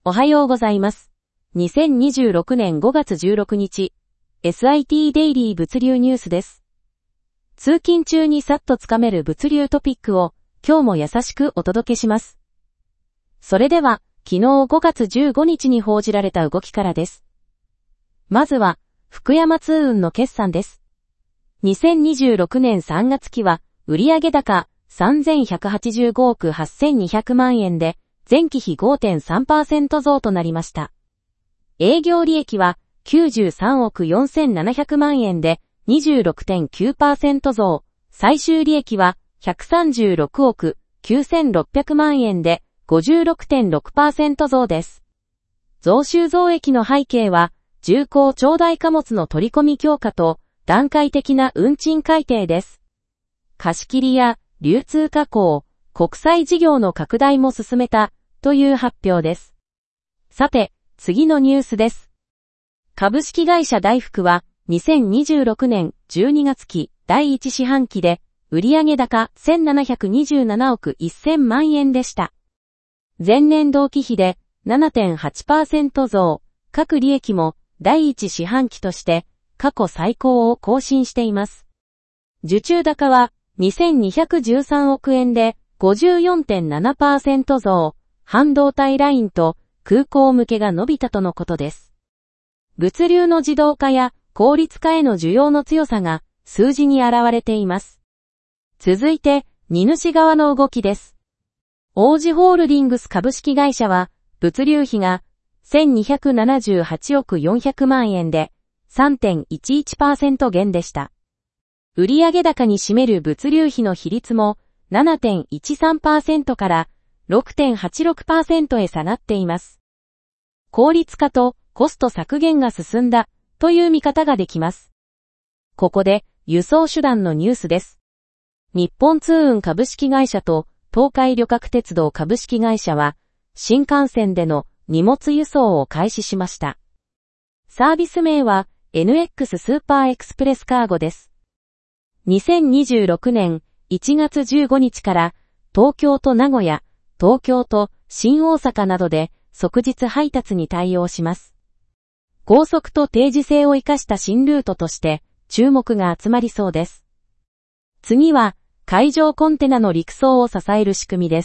おはようございます。2026年5月16日、SIT デイリー物流ニュースです。通勤中にさっとつかめる物流トピックを今日も優しくお届けします。それでは、昨日5月15日に報じられた動きからです。まずは、福山通運の決算です。2026年3月期は、売上高3185億8200万円で、前期比 5.3% 増となりました。営業利益は93億4700万円で 26.9% 増、最終利益は136億9600万円で 56.6% 増です。増収増益の背景は、重工長大貨物の取り込み強化と段階的な運賃改定です。貸切や流通加工、国際事業の拡大も進めたという発表です。さて、次のニュースです。株式会社大福は2026年12月期第1四半期で売上高1727億1000万円でした。前年同期比で 7.8% 増、各利益も第1四半期として過去最高を更新しています。受注高は2213億円で 54.7% 増、半導体ラインと空港向けが伸びたとのことです。物流の自動化や効率化への需要の強さが数字に現れています。続いて、荷主側の動きです。王子ホールディングス株式会社は、物流費が1278億400万円で 3.11% 減でした。売上高に占める物流費の比率も 7.13% から 6.86% へ下がっています。効率化とコスト削減が進んだという見方ができます。ここで輸送手段のニュースです。日本通運株式会社と東海旅客鉄道株式会社は新幹線での荷物輸送を開始しました。サービス名は NX スーパーエクスプレスカーゴです。2026年1月15日から東京と名古屋、東京と新大阪などで即日配達に対応します。高速と定時性を生かした新ルートとして注目が集まりそうです。次は海上コンテナの陸送を支える仕組みです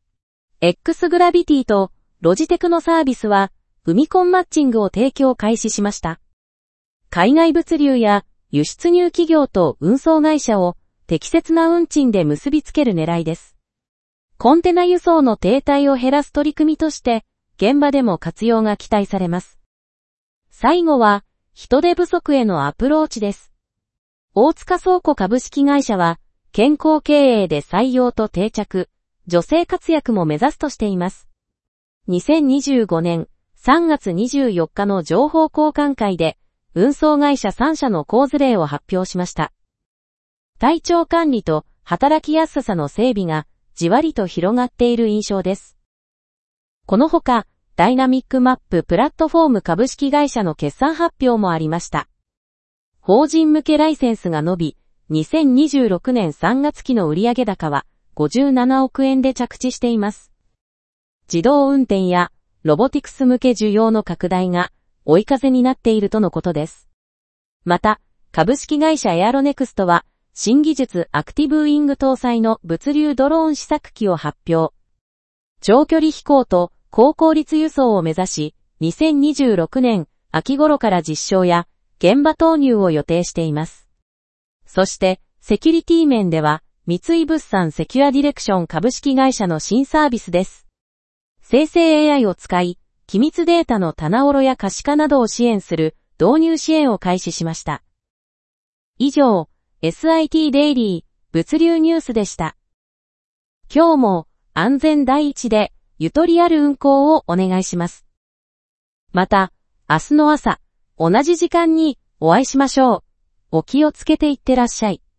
。X グラビティとロジテクのサービスは海コンマッチングを提供開始しました。海外物流や輸出入企業と運送会社を適切な運賃で結びつける狙いです。コンテナ輸送の停滞を減らす取り組みとして、現場でも活用が期待されます。最後は、人手不足へのアプローチです。大塚倉庫株式会社は、健康経営で採用と定着、女性活躍も目指すとしています。2025年3月24日の情報交換会で、運送会社3社の構図例を発表しました。体調管理と働きやすさの整備がじわりと広がっている印象です。このほか、ダイナミックマッププラットフォーム株式会社の決算発表もありました。法人向けライセンスが伸び、2026年3月期の売上高は57億円で着地しています。自動運転やロボティクス向け需要の拡大が追い風になっているとのことです。また、株式会社エアロネクストは、新技術アクティブウィング搭載の物流ドローン試作機を発表。長距離飛行と高効率輸送を目指し、2026年秋頃から実証や現場投入を予定しています。そして、セキュリティ面では、三井物産セキュアディレクション株式会社の新サービスです。生成 AI を使い、機密データの棚卸や可視化などを支援する導入支援を開始しました。以上、SIT デイリー物流ニュースでした。今日も安全第一でゆとりある運行をお願いします。また、明日の朝、同じ時間にお会いしましょう。お気をつけていってらっしゃい。